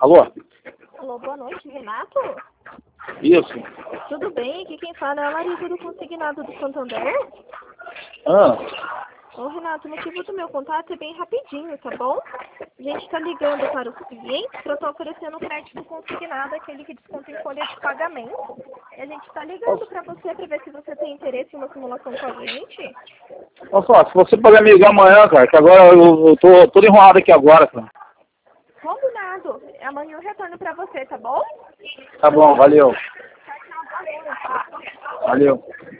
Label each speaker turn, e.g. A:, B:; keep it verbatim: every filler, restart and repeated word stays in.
A: Alô?
B: Alô, boa noite, Renato?
A: Isso.
B: Tudo bem? Aqui quem fala é a Larissa do Consignado do Santander.
A: Ah,
B: Ô, Renato, o motivo do meu contato é bem rapidinho, tá bom? A gente está ligando para os clientes para estar oferecendo o crédito consignado, aquele que desconta em folha de pagamento. E a gente está ligando para você para ver se você tem interesse em uma simulação com a gente.
A: olha só, se você puder me ligar amanhã, cara, que agora eu, eu tô todo enrolado aqui agora, cara.
B: Combinado. Amanhã eu retorno para você, tá bom?
A: Tá bom, valeu.
B: Tchau, tchau, boa noite.
A: Valeu.